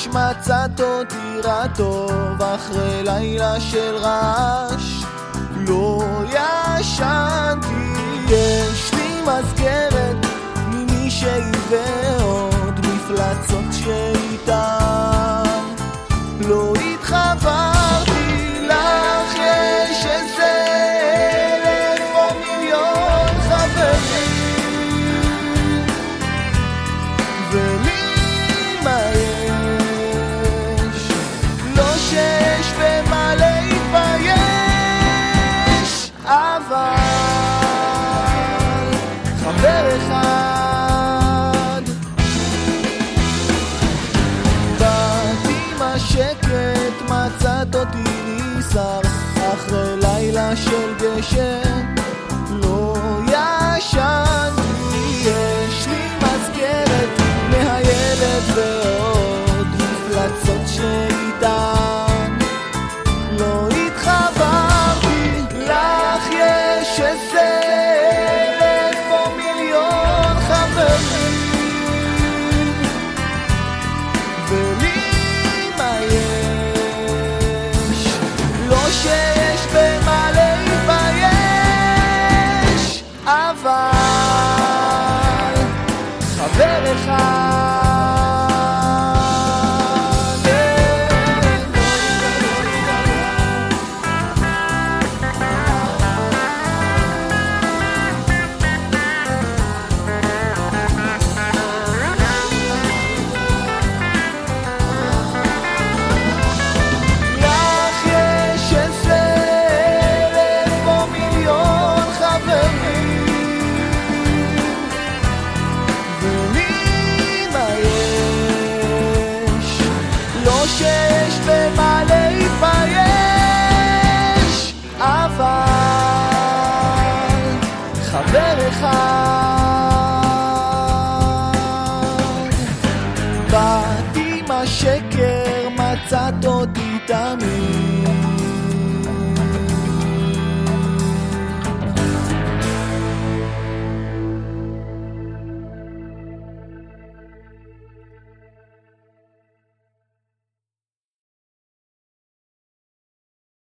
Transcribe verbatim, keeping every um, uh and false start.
יש מצאת אותי רע טוב אחרי לילה של רעש לא ישנתי יש לי מזכרת ממישהי ועוד מפלצות שאיתן לא התחברתי לך יש איזה אלף או מיליון חברים ולי מה יש לא שיש במה להתבייש אבל חבר אחד באתי מהשקט מצאת אותי ניסר אחרי לילה של גשם לא ישנתי יש לי מזכרת מהילד ועוד מפלצות שאיתן לא התחברתי לך יש איזה אלף או מיליון חברים ולי מה יש לא שיש במה להתבייש אבל חבר אחד שיש במה להתבייש אבל חבר אחד באתי מהשקר מצאת אותי תמיד